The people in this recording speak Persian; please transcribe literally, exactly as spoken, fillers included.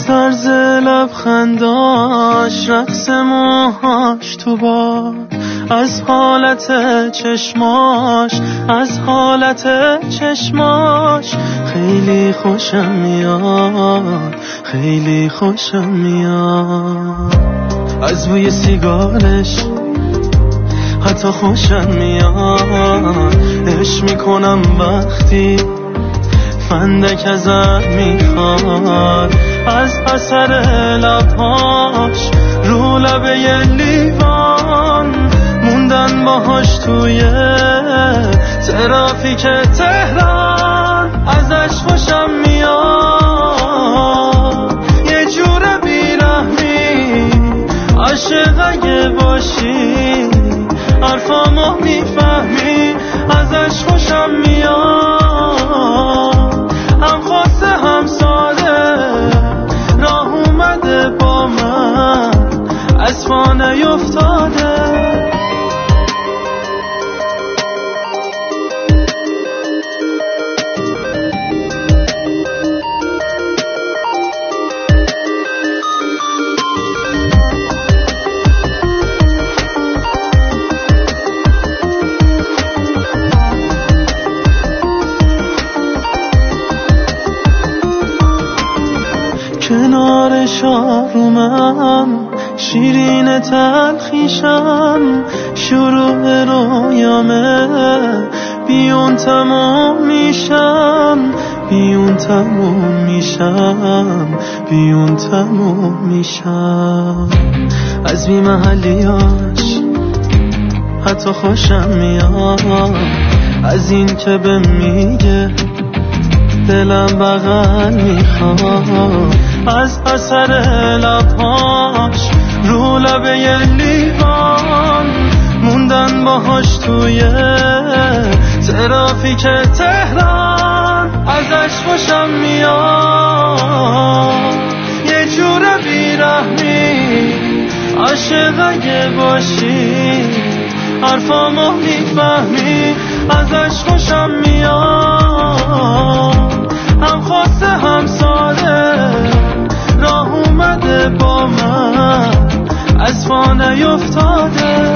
سرز لبخنداش، رقص موهاش تو باد، از حالت چشماش، از حالت چشماش خیلی خوشم میاد، خیلی خوشم میاد. از بوی سیگارش حتی خوشم میاد، عشق میکنم وقتی فندک ازم میخواد، از اثر لبهاش رو لبه لیوان موندن باهاش توی ترافیک تهران. ازش خوشم میاد، یه جور بیرحمی، عاشق اگه باشی حرفامو میفهمی. ازش خوشم میاد، هم خواسته هم ساده، راه اومده با من، از پا نیفتاده. کنار شارومم شیرین تلخیشم، شروع رویامه بیون تموم میشم، بیون تموم میشم، بیون تموم میشم. از بی محلیاش حتی خوشم میاد، از این که به میگه دلم بغل میخواد، از اثر لبهاش رو لبه لیوان موندن باهاش توی ترافیک تهران. ازش خوشم میاد، یه جور بیرحمی، عاشق اگه باشی حرفامو میفهمی. ازش خوشم میاد، هم خواسته هم ساده، راه اومده با من، از پا نیفتاده.